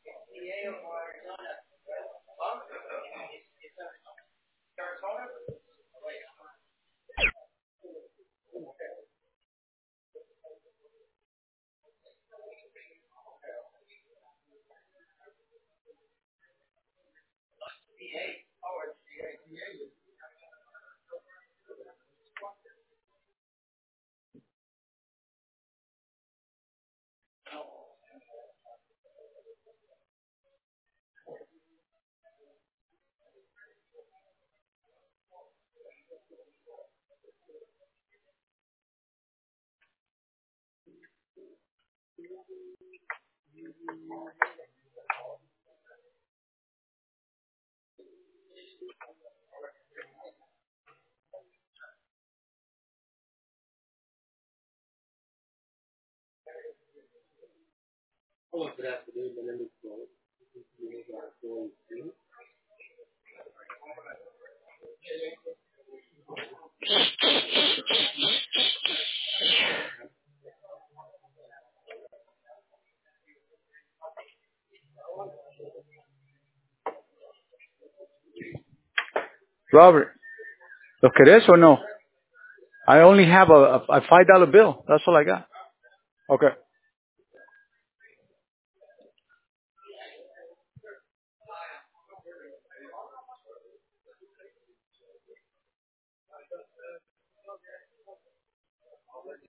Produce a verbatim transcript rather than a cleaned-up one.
Robert, ¿lo querés o no? I only have a, a, a five dollar bill. That's all I got. Okay.